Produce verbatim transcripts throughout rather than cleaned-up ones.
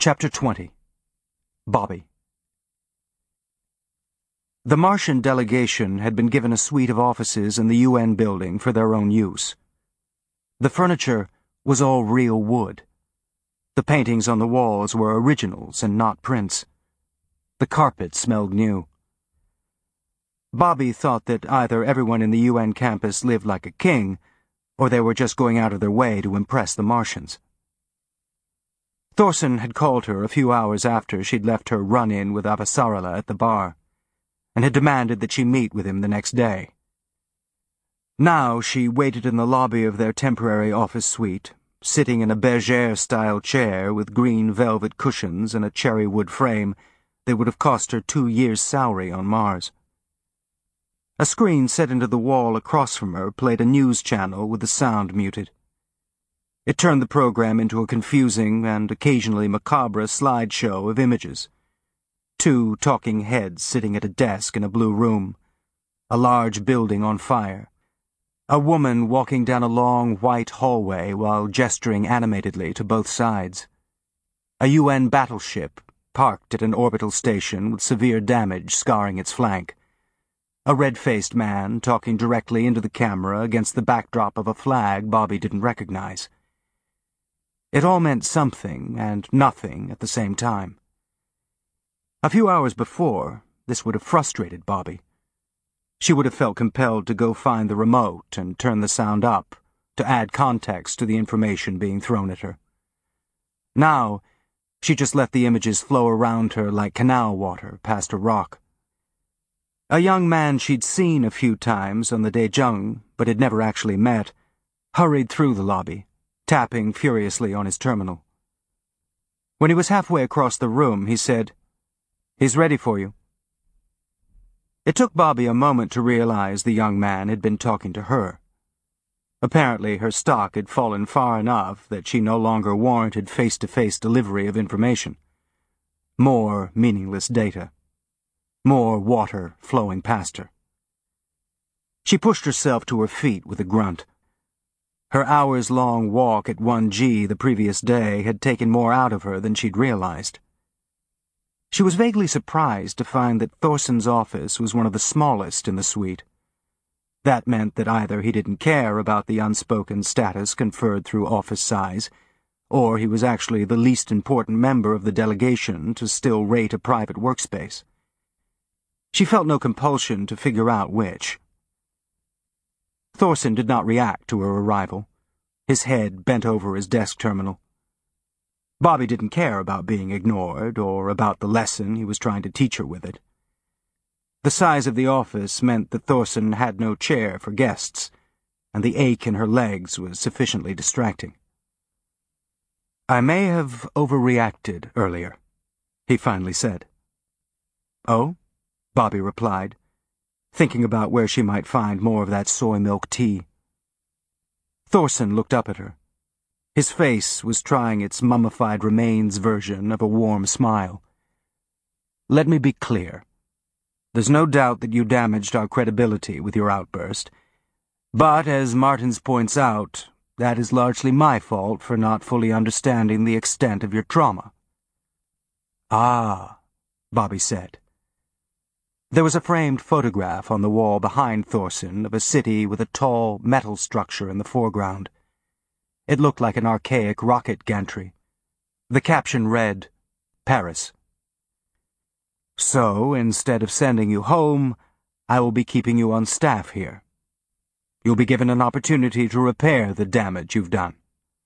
Chapter twenty. Bobby. The Martian delegation had been given a suite of offices in the U N building for their own use. The furniture was all real wood. The paintings on the walls were originals and not prints. The carpet smelled new. Bobby thought that either everyone in the U N campus lived like a king, or they were just going out of their way to impress the Martians. Thorson had called her a few hours after she'd left her run-in with Avasarala at the bar, and had demanded that she meet with him the next day. Now she waited in the lobby of their temporary office suite, sitting in a bergère-style chair with green velvet cushions and a cherry wood frame that would have cost her two years' salary on Mars. A screen set into the wall across from her played a news channel with the sound muted. It turned the program into a confusing and occasionally macabre slideshow of images. Two talking heads sitting at a desk in a blue room, a large building on fire, a woman walking down a long white hallway while gesturing animatedly to both sides, a U N battleship parked at an orbital station with severe damage scarring its flank, a red-faced man talking directly into the camera against the backdrop of a flag Bobby didn't recognize. It all meant something and nothing at the same time. A few hours before, this would have frustrated Bobby. She would have felt compelled to go find the remote and turn the sound up to add context to the information being thrown at her. Now, she just let the images flow around her like canal water past a rock. A young man she'd seen a few times on the Daejeon, but had never actually met, hurried through the lobby, tapping furiously on his terminal. When he was halfway across the room, he said, "He's ready for you." It took Bobby a moment to realize the young man had been talking to her. Apparently her stock had fallen far enough that she no longer warranted face-to-face delivery of information. More meaningless data. More water flowing past her. She pushed herself to her feet with a grunt. Her hours-long walk at one G the previous day had taken more out of her than she'd realized. She was vaguely surprised to find that Thorson's office was one of the smallest in the suite. That meant that either he didn't care about the unspoken status conferred through office size, or he was actually the least important member of the delegation to still rate a private workspace. She felt no compulsion to figure out which. Thorson did not react to her arrival, his head bent over his desk terminal. Bobby didn't care about being ignored or about the lesson he was trying to teach her with it. The size of the office meant that Thorson had no chair for guests, and the ache in her legs was sufficiently distracting. "I may have overreacted earlier," he finally said. "Oh?" Bobby replied, thinking about where she might find more of that soy milk tea. Thorson looked up at her. His face was trying its mummified remains version of a warm smile. "Let me be clear. There's no doubt that you damaged our credibility with your outburst, but as Martins points out, that is largely my fault for not fully understanding the extent of your trauma." "Ah," Bobby said. There was a framed photograph on the wall behind Thorson of a city with a tall metal structure in the foreground. It looked like an archaic rocket gantry. The caption read, "Paris." "So, instead of sending you home, I will be keeping you on staff here. You'll be given an opportunity to repair the damage you've done."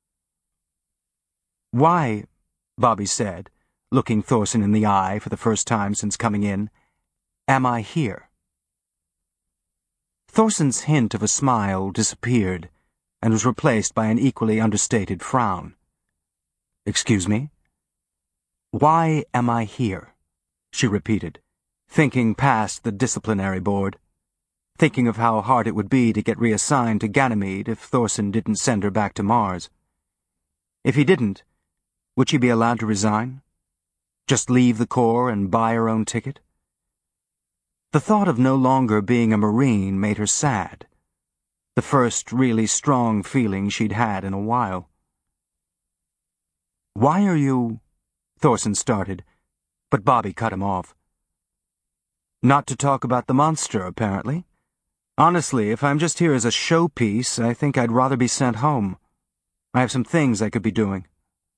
"Why," Bobby said, looking Thorson in the eye for the first time since coming in, "am I here?" Thorson's hint of a smile disappeared and was replaced by an equally understated frown. "Excuse me?" "Why am I here?" she repeated, thinking past the disciplinary board, thinking of how hard it would be to get reassigned to Ganymede if Thorson didn't send her back to Mars. If he didn't, would she be allowed to resign? Just leave the Corps and buy her own ticket? The thought of no longer being a Marine made her sad, the first really strong feeling she'd had in a while. "Why are you Thorson started, but Bobby cut him off. Not to talk about the monster, apparently. Honestly, if I'm just here as a showpiece, I think I'd rather be sent home. I have some things I could be doing.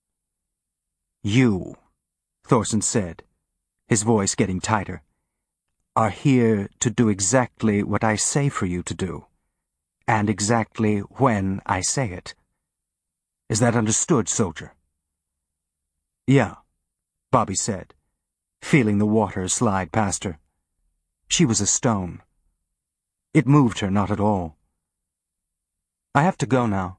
You, Thorson said, his voice getting tighter, are here to do exactly what I say for you to do, and exactly when I say it. Is that understood, soldier? Yeah, Bobby said, feeling the water slide past her. She was a stone. It moved her not at all. I have to go now.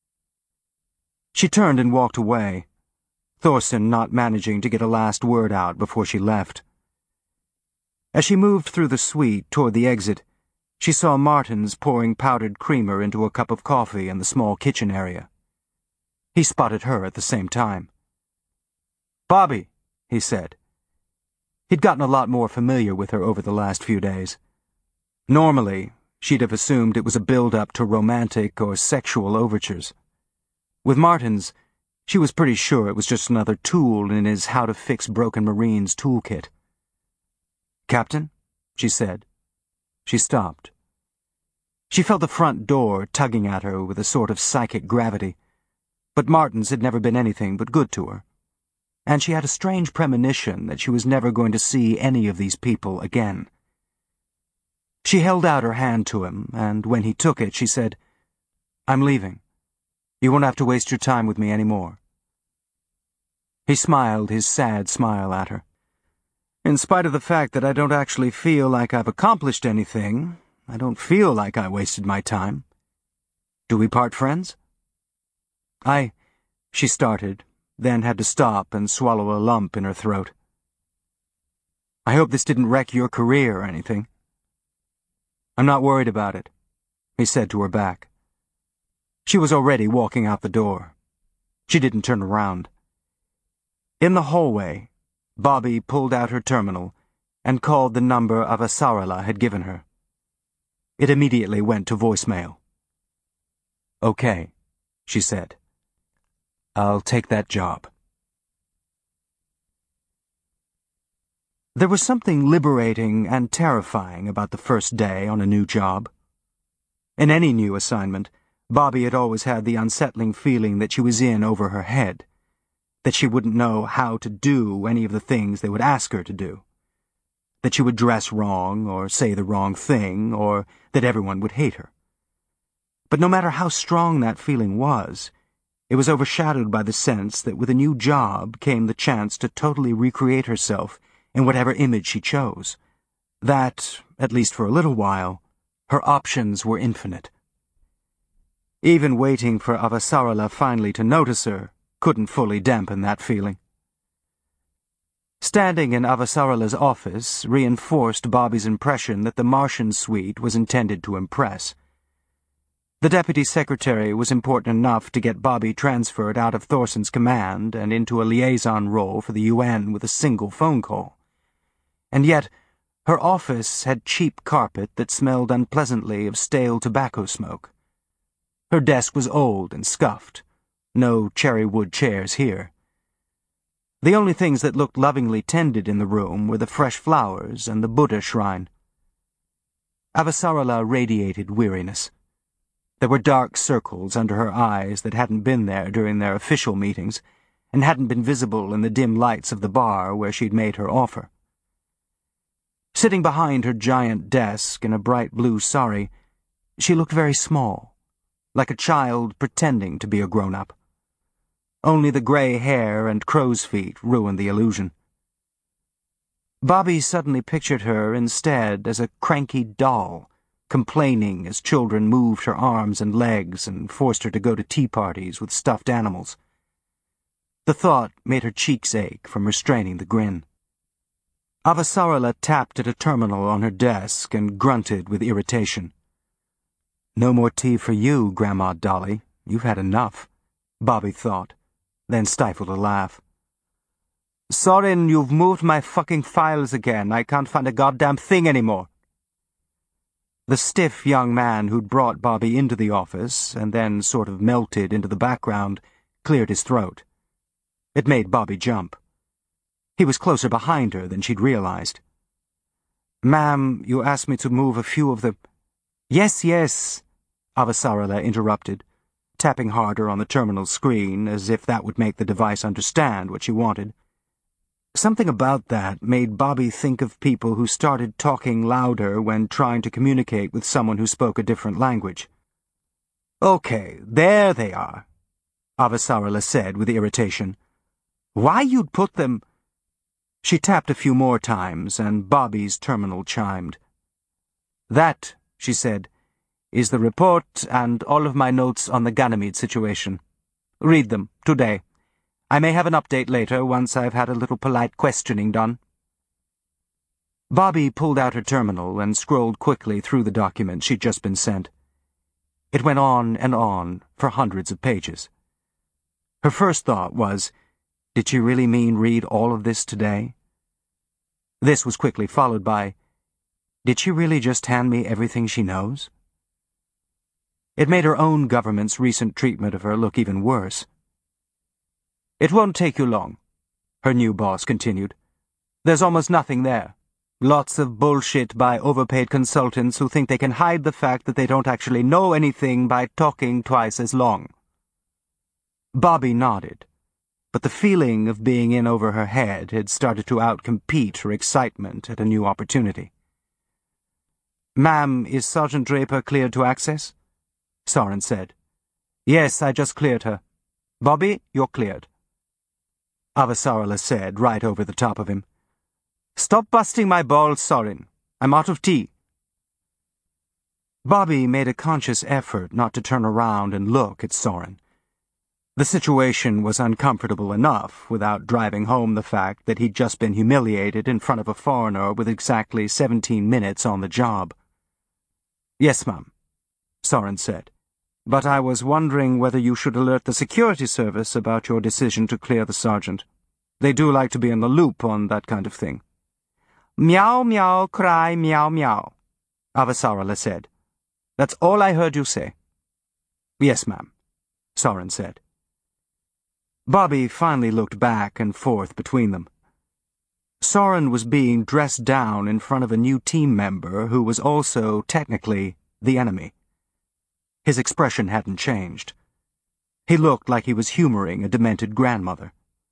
She turned and walked away, Thorson not managing to get a last word out before she left. As she moved through the suite toward the exit, she saw Martins pouring powdered creamer into a cup of coffee in the small kitchen area. He spotted her at the same time. "Bobby," he said. He'd gotten a lot more familiar with her over the last few days. Normally, she'd have assumed it was a build-up to romantic or sexual overtures. With Martins, she was pretty sure it was just another tool in his how-to-fix-broken Marines toolkit. "Captain?" she said. She stopped. She felt the front door tugging at her with a sort of psychic gravity, but Martins had never been anything but good to her, and she had a strange premonition that she was never going to see any of these people again. She held out her hand to him, and when he took it, she said, "I'm leaving. You won't have to waste your time with me any more." He smiled his sad smile at her. "In spite of the fact that I don't actually feel like I've accomplished anything, I don't feel like I wasted my time. Do we part friends?" I, she started, then had to stop and swallow a lump in her throat. "I hope this didn't wreck your career or anything." "I'm not worried about it," he said to her back. She was already walking out the door. She didn't turn around. In the hallway, Bobby pulled out her terminal and called the number Avasarala had given her. It immediately went to voicemail. "Okay," she said. "I'll take that job." There was something liberating and terrifying about the first day on a new job. In any new assignment, Bobby had always had the unsettling feeling that she was in over her head, that she wouldn't know how to do any of the things they would ask her to do, that she would dress wrong or say the wrong thing, or that everyone would hate her. But no matter how strong that feeling was, it was overshadowed by the sense that with a new job came the chance to totally recreate herself in whatever image she chose, that, at least for a little while, her options were infinite. Even waiting for Avasarala finally to notice her couldn't fully dampen that feeling. Standing in Avasarala's office reinforced Bobby's impression that the Martian suite was intended to impress. The deputy secretary was important enough to get Bobby transferred out of Thorson's command and into a liaison role for the U N with a single phone call. And yet, her office had cheap carpet that smelled unpleasantly of stale tobacco smoke. Her desk was old and scuffed. No cherry wood chairs here. The only things that looked lovingly tended in the room were the fresh flowers and the Buddha shrine. Avasarala radiated weariness. There were dark circles under her eyes that hadn't been there during their official meetings, and hadn't been visible in the dim lights of the bar where she'd made her offer. Sitting behind her giant desk in a bright blue sari, she looked very small, like a child pretending to be a grown-up. Only the gray hair and crow's feet ruined the illusion. Bobby suddenly pictured her instead as a cranky doll, complaining as children moved her arms and legs and forced her to go to tea parties with stuffed animals. The thought made her cheeks ache from restraining the grin. Avasarala tapped at a terminal on her desk and grunted with irritation. "No more tea for you, Grandma Dolly. You've had enough," Bobby thought, then stifled a laugh. "Sorin, you've moved my fucking files again. I can't find a goddamn thing anymore." The stiff young man who'd brought Bobby into the office and then sort of melted into the background cleared his throat. It made Bobby jump. He was closer behind her than she'd realized. "Ma'am, you asked me to move a few of the—" "Yes, yes," Avasarala interrupted, tapping harder on the terminal screen as if that would make the device understand what she wanted. Something about that made Bobby think of people who started talking louder when trying to communicate with someone who spoke a different language. "Okay, there they are," Avasarala said with irritation. "Why you'd put them—" She tapped a few more times, and Bobby's terminal chimed. "That," she said, "is the report and all of my notes on the Ganymede situation. Read them, today. I may have an update later, once I've had a little polite questioning done." Bobby pulled out her terminal and scrolled quickly through the document she'd just been sent. It went on and on for hundreds of pages. Her first thought was, did she really mean read all of this today? This was quickly followed by, did she really just hand me everything she knows? It made her own government's recent treatment of her look even worse. "It won't take you long," her new boss continued. "There's almost nothing there. Lots of bullshit by overpaid consultants who think they can hide the fact that they don't actually know anything by talking twice as long." Bobby nodded, but the feeling of being in over her head had started to outcompete her excitement at a new opportunity. "Ma'am, is Sergeant Draper cleared to access?" Soren said. "Yes, I just cleared her. Bobby, you're cleared." Avasarala said, right over the top of him, "Stop busting my balls, Soren. I'm out of tea." Bobby made a conscious effort not to turn around and look at Soren. The situation was uncomfortable enough without driving home the fact that he'd just been humiliated in front of a foreigner with exactly seventeen minutes on the job. "Yes, ma'am," Soren said, "but I was wondering whether you should alert the security service about your decision to clear the sergeant. They do like to be in the loop on that kind of thing." "Meow, meow, cry, meow, meow," Avasarala said. "That's all I heard you say." "Yes, ma'am," Soren said. Bobby finally looked back and forth between them. Soren was being dressed down in front of a new team member who was also, technically, the enemy. His expression hadn't changed. He looked like he was humoring a demented grandmother.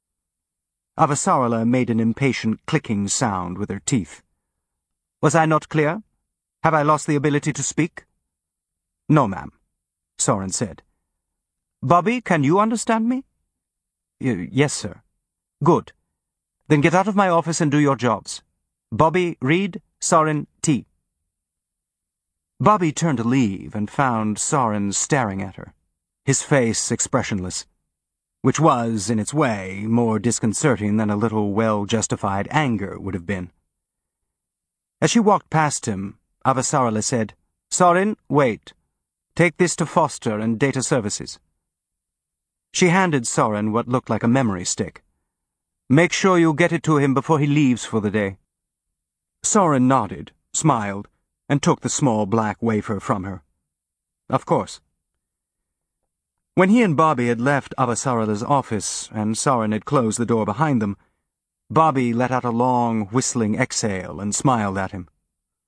Avasarala made an impatient clicking sound with her teeth. "Was I not clear? Have I lost the ability to speak?" "No, ma'am," Soren said. "Bobby, can you understand me?" Y- yes, sir. "Good. Then get out of my office and do your jobs. Bobby, read, Soren, tea." Bobby turned to leave and found Soren staring at her, his face expressionless, which was, in its way, more disconcerting than a little well-justified anger would have been. As she walked past him, Avasarala said, "Soren, wait. Take this to Foster and Data Services." She handed Soren what looked like a memory stick. "Make sure you get it to him before he leaves for the day." Soren nodded, smiled, and took the small black wafer from her. "Of course." When he and Bobby had left Avasarala's office and Soren had closed the door behind them, Bobby let out a long, whistling exhale and smiled at him.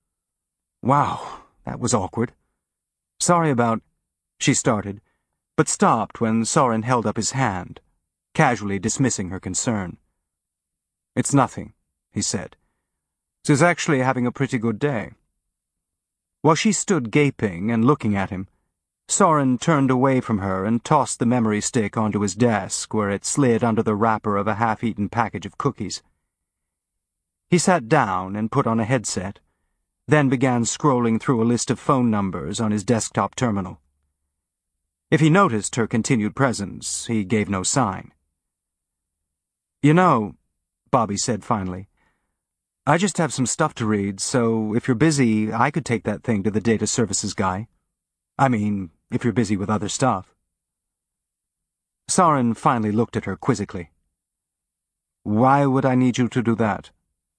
"Wow, that was awkward. Sorry about—" she started, but stopped when Soren held up his hand, casually dismissing her concern. "It's nothing," he said. "She's actually having a pretty good day." While she stood gaping and looking at him, Soren turned away from her and tossed the memory stick onto his desk, where it slid under the wrapper of a half-eaten package of cookies. He sat down and put on a headset, then began scrolling through a list of phone numbers on his desktop terminal. If he noticed her continued presence, he gave no sign. "You know," Bobby said finally, "I just have some stuff to read, so if you're busy, I could take that thing to the data services guy. I mean, if you're busy with other stuff." Soren finally looked at her quizzically. "Why would I need you to do that?"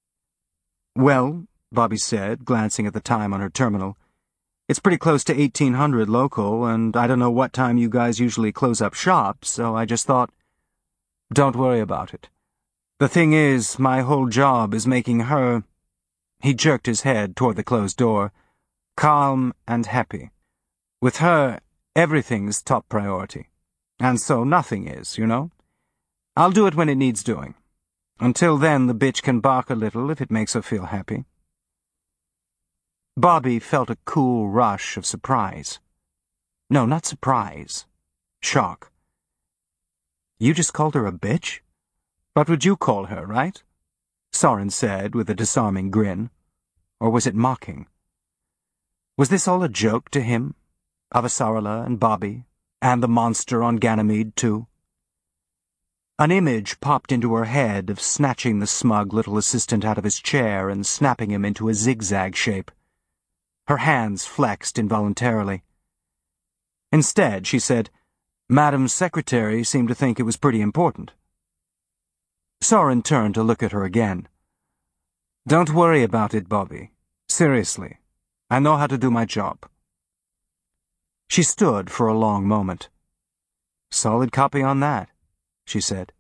"Well," Bobby said, glancing at the time on her terminal, "it's pretty close to eighteen hundred local, and I don't know what time you guys usually close up shop, so I just thought—" "Don't worry about it. The thing is, my whole job is making her—" he jerked his head toward the closed door— "calm and happy. With her, everything's top priority. And so nothing is, you know? I'll do it when it needs doing. Until then, the bitch can bark a little if it makes her feel happy." Bobby felt a cool rush of surprise. No, not surprise. Shock. "You just called her a bitch? What would you call her, right?" Soren said with a disarming grin. Or was it mocking? Was this all a joke to him? Avasarala and Bobby, and the monster on Ganymede, too? An image popped into her head of snatching the smug little assistant out of his chair and snapping him into a zigzag shape. Her hands flexed involuntarily. Instead, she said, "Madam's secretary seemed to think it was pretty important." Soren turned to look at her again. "Don't worry about it, Bobby. Seriously. I know how to do my job." She stood for a long moment. "Solid copy on that," she said.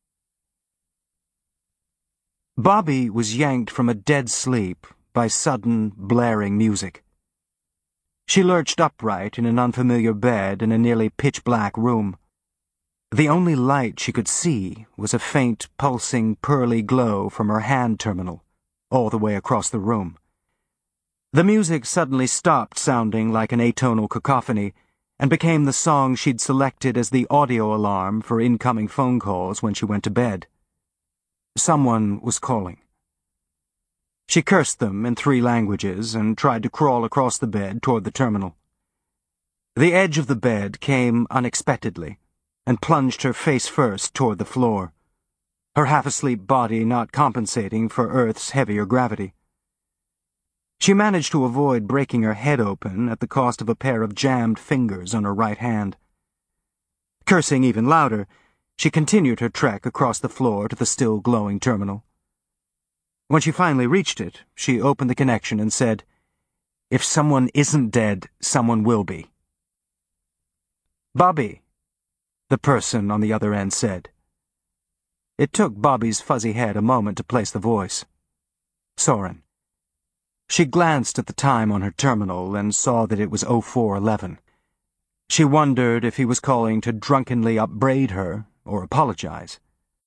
Bobby was yanked from a dead sleep by sudden, blaring music. She lurched upright in an unfamiliar bed in a nearly pitch-black room. The only light she could see was a faint, pulsing, pearly glow from her hand terminal, all the way across the room. The music suddenly stopped sounding like an atonal cacophony and became the song she'd selected as the audio alarm for incoming phone calls when she went to bed. Someone was calling. She cursed them in three languages and tried to crawl across the bed toward the terminal. The edge of the bed came unexpectedly and plunged her face first toward the floor, her half-asleep body not compensating for Earth's heavier gravity. She managed to avoid breaking her head open at the cost of a pair of jammed fingers on her right hand. Cursing even louder, she continued her trek across the floor to the still glowing terminal. When she finally reached it, she opened the connection and said, "If someone isn't dead, someone will be." "Bobby," the person on the other end said. It took Bobby's fuzzy head a moment to place the voice. Soren. She glanced at the time on her terminal and saw that it was oh four eleven. She wondered if he was calling to drunkenly upbraid her or apologize.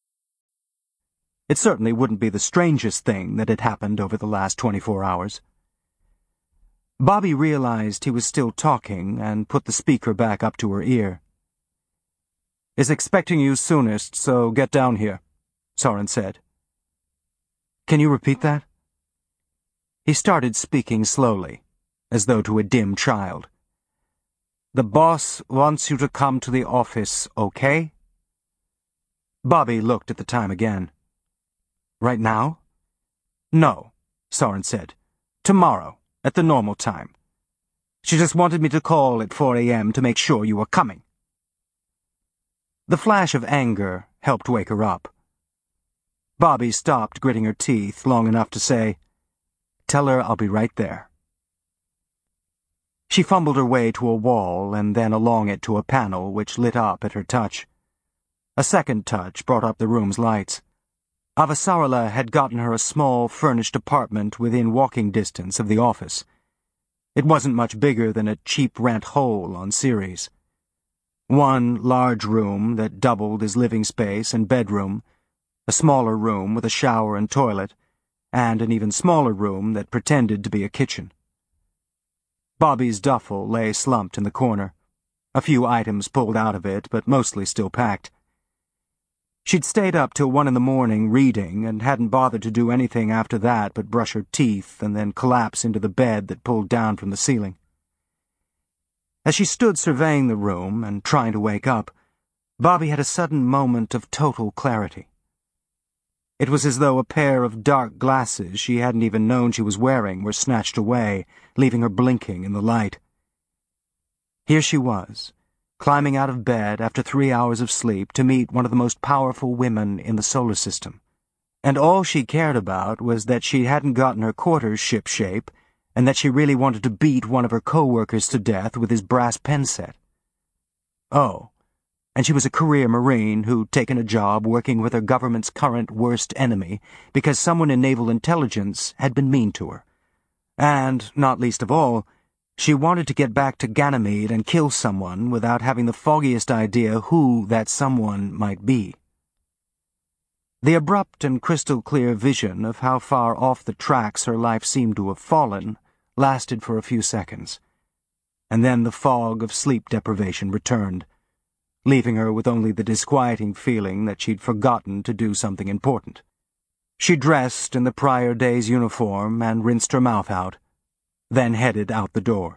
It certainly wouldn't be the strangest thing that had happened over the last twenty-four hours. Bobby realized he was still talking and put the speaker back up to her ear. "Is expecting you soonest, so get down here," Soren said. "Can you repeat that?" He started speaking slowly, as though to a dim child. "The boss wants you to come to the office, okay?" Bobby looked at the time again. "Right now?" "No," Soren said. "Tomorrow, at the normal time. She just wanted me to call at four a m to make sure you were coming." The flash of anger helped wake her up. Bobby stopped gritting her teeth long enough to say, "Tell her I'll be right there." She fumbled her way to a wall and then along it to a panel which lit up at her touch. A second touch brought up the room's lights. Avasarala had gotten her a small, furnished apartment within walking distance of the office. It wasn't much bigger than a cheap rent hole on Ceres. One large room that doubled as living space and bedroom, a smaller room with a shower and toilet, and an even smaller room that pretended to be a kitchen. Bobby's duffel lay slumped in the corner, a few items pulled out of it, but mostly still packed. She'd stayed up till one in the morning reading and hadn't bothered to do anything after that but brush her teeth and then collapse into the bed that pulled down from the ceiling. As she stood surveying the room and trying to wake up, Bobby had a sudden moment of total clarity. It was as though a pair of dark glasses she hadn't even known she was wearing were snatched away, leaving her blinking in the light. Here she was, climbing out of bed after three hours of sleep to meet one of the most powerful women in the solar system. And all she cared about was that she hadn't gotten her quarters ship-shape and that she really wanted to beat one of her co-workers to death with his brass pen set. Oh, and she was a career Marine who'd taken a job working with her government's current worst enemy because someone in naval intelligence had been mean to her. And, not least of all, she wanted to get back to Ganymede and kill someone without having the foggiest idea who that someone might be. The abrupt and crystal-clear vision of how far off the tracks her life seemed to have fallen lasted for a few seconds, and then the fog of sleep deprivation returned, leaving her with only the disquieting feeling that she'd forgotten to do something important. She dressed in the prior day's uniform and rinsed her mouth out, then headed out the door.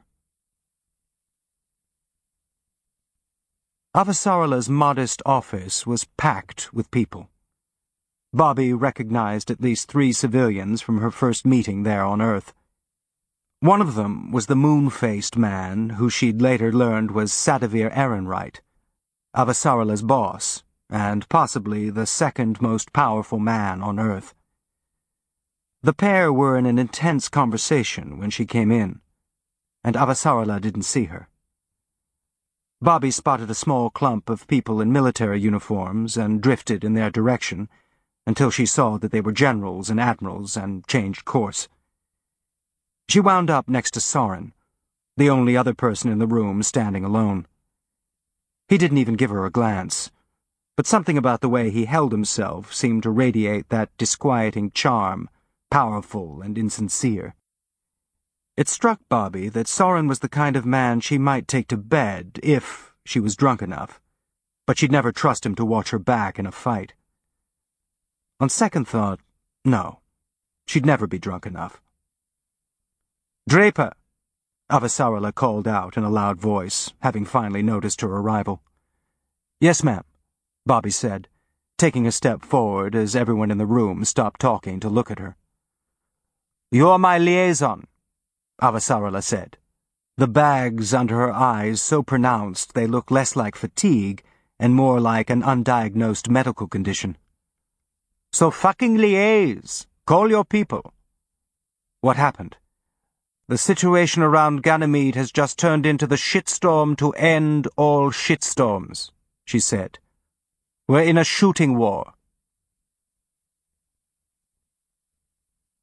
Avasarala's modest office was packed with people. Bobby recognized at least three civilians from her first meeting there on Earth. One of them was the moon-faced man who she'd later learned was Sadavir Ehrenreich, Avasarala's boss, and possibly the second most powerful man on Earth. The pair were in an intense conversation when she came in, and Avasarala didn't see her. Bobby spotted a small clump of people in military uniforms and drifted in their direction, until she saw that they were generals and admirals and changed course. She wound up next to Soren, the only other person in the room standing alone. He didn't even give her a glance, but something about the way he held himself seemed to radiate that disquieting charm, powerful and insincere. It struck Bobby that Soren was the kind of man she might take to bed if she was drunk enough, but she'd never trust him to watch her back in a fight. On second thought, no, she'd never be drunk enough. "Draper!" Avasarala called out in a loud voice, having finally noticed her arrival. "Yes, ma'am," Bobby said, taking a step forward as everyone in the room stopped talking to look at her. "You're my liaison," Avasarala said, the bags under her eyes so pronounced they looked less like fatigue and more like an undiagnosed medical condition. "So fucking liaise. Call your people." "What happened?" "The situation around Ganymede has just turned into the shitstorm to end all shitstorms," she said. "We're in a shooting war.